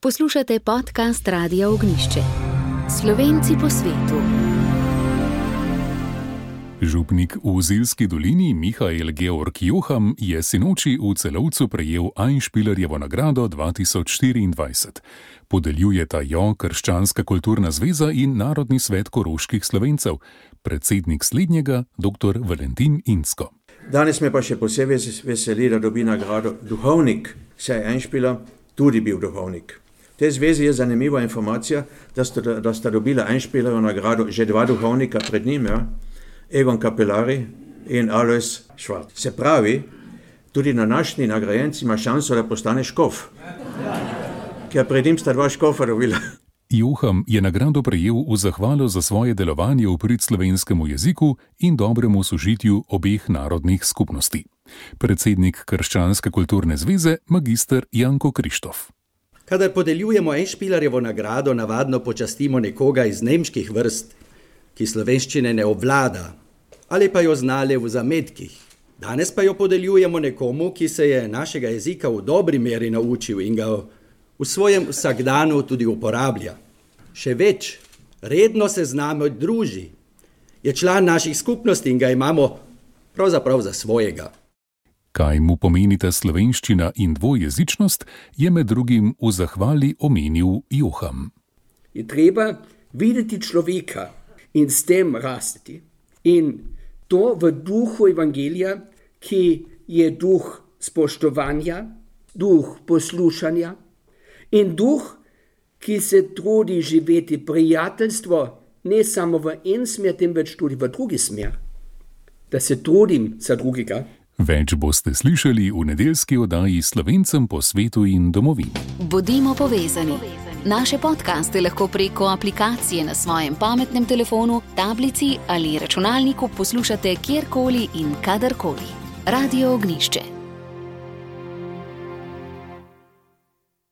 Poslušate podcast Radia Ognjišče. Slovenci po svetu. Župnik v Ziljski dolini Mihael Georg Joham je sinoči v Celovcu prejel Einspielerjevo nagrado 2024. Podeljujeta jo Krščanska kulturna zveza in Narodni svet koroških Slovencev, predsednik slednjega dr. Valentin Insko. Danes me pa še posebej veseli, da dobi nagrado duhovnik, saj je Einspieler tudi bil duhovnik. V tej zvezi je zanimiva informacija, da sta dobila Einspielerjevo nagrado že dva duhovnika pred njim, Egon Kapelari in Alois Schwarz. Se pravi, tudi današnji nagrajenec ima šanso, da postane škof, ker pred njim sta dva škofa dobila. Joham je nagrado prejel v zahvalo za svoje delovanje v prid slovenskemu jeziku in dobremu sožitju obeh narodnih skupnosti. Predsednik Krščanske kulturne zveze, magister Janko Krištof. Kadar podeljujemo Einspielerjevo nagrado, navadno počastimo nekoga iz nemških vrst, ki slovenščine ne obvlada, ali pa jo znale v zametkih. Danes pa jo podeljujemo nekomu, ki se je našega jezika v dobri meri naučil in ga v svojem vsakdanu tudi uporablja. Še več, redno se z nami druži. Je član naših skupnosti in ga imamo pravzaprav za svojega. Kaj mu pomenita slovenščina in dvojezičnost, je med drugim v zahvali omenil Joham. Je treba videti človeka in s tem rasti. In to v duhu evangelija, ki je duh spoštovanja, duh poslušanja in duh, ki se trudi živeti prijateljstvo ne samo v en smer, temveč tudi v drugi smer. Da se trudim za drugega. Več boste slišali v nedeljski oddaji Slovencem po svetu in domovini. Bodimo povezani. Naše podcaste lahko preko aplikacije na svojem pametnem telefonu, tablici ali računalniku poslušate kjerkoli in kadarkoli. Radio Ognjišče.